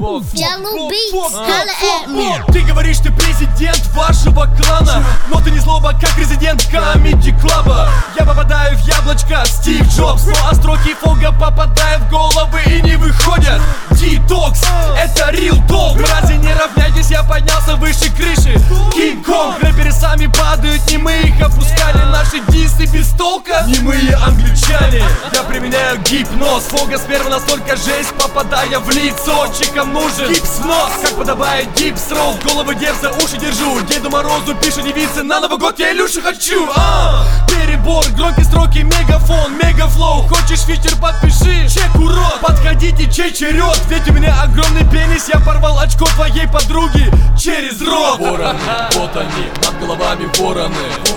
Jello Beats, holla at me. Ты говоришь, ты президент вашего клана, но ты не злоба, как резидент Comedy Club. Я попадаю в яблочко, Стив Джобс, но строки Фога попадают в головы и не выходят. Детокс, это real talk. Мрази, не равняйтесь, я поднялся выше крыши. Кинг-Конг, рэперы сами падают, не мы их опускали. Наши дисы без толка, немые англичане. Я применяю гипноз, Фога сперва настолько жесть, попадая в лицо. Чикам нужен гипс в нос, как подобает гипс ролл. Головы дев за уши держу, Деду Морозу пишет девицы, на Новый год я Илюшу хочу. Перебор, громкие строки, мегафон, мегафлоу. Хочешь фичер, подпиши, чек урод. Подходите, чей черед, ведь у меня огромный пенис. Я порвал очко твоей подруги через рот. Вороны, вот они, над головами вороны.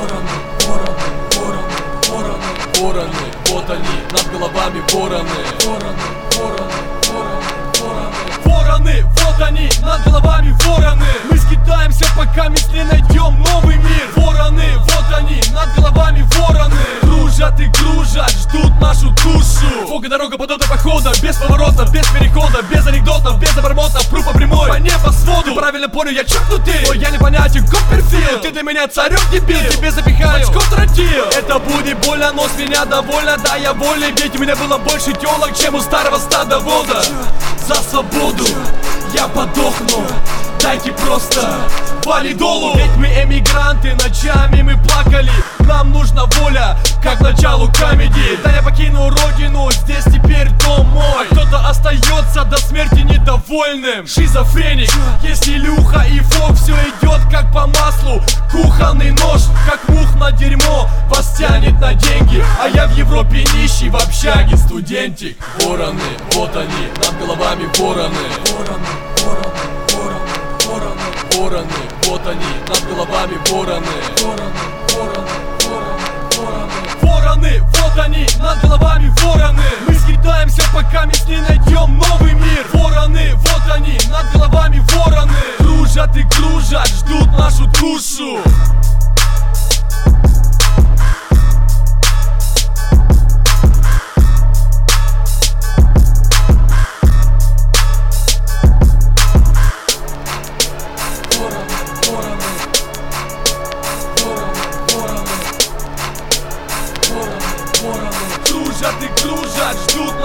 Вороны, вот они, над головами вороны. Вороны, вот они, над головами вороны. Мы скитаемся, пока мы не найдем новый мир. Вороны, вот они, над головами вороны. Кружат и кружат, ждут нашу душу. Фога дорога подобна похода, без поворота, без перехода, без анекдотов, без обормотов, пру по прямой, по небосводу. Ты правильно понял, я чокнутый, но я непонятен, Копперфилд. Ты для меня царек дебил, тебе запихаю очко тротил. Это будет больно, но с меня довольно, да я волен. Ведь у меня было больше телок, чем у старого стада вода. За свободу я подохну, дайте просто валидолу. Ведь мы эмигранты, ночами мы плакали. Нам нужна воля, как к началу комедии. Да я покину родину, здесь теперь дом мой. А кто-то остается до смерти недовольным. Шизофреник, есть Илюха и Фог, все идет как по маслу. Кухонный нож, как мух на дерьмо, вас тянет на деньги. А я в Европе нищий, в общаге студентик. Вороны, вот они, над головами вороны. Вороны, вот они, над головами вороны. Вороны, вот они, над головами вороны. Мы скитаемся, пока мы не найдем новый мир. Вороны, вот они, над головами вороны. Кружат и кружат, ждут нашу душу. Кружат и кружат, ждут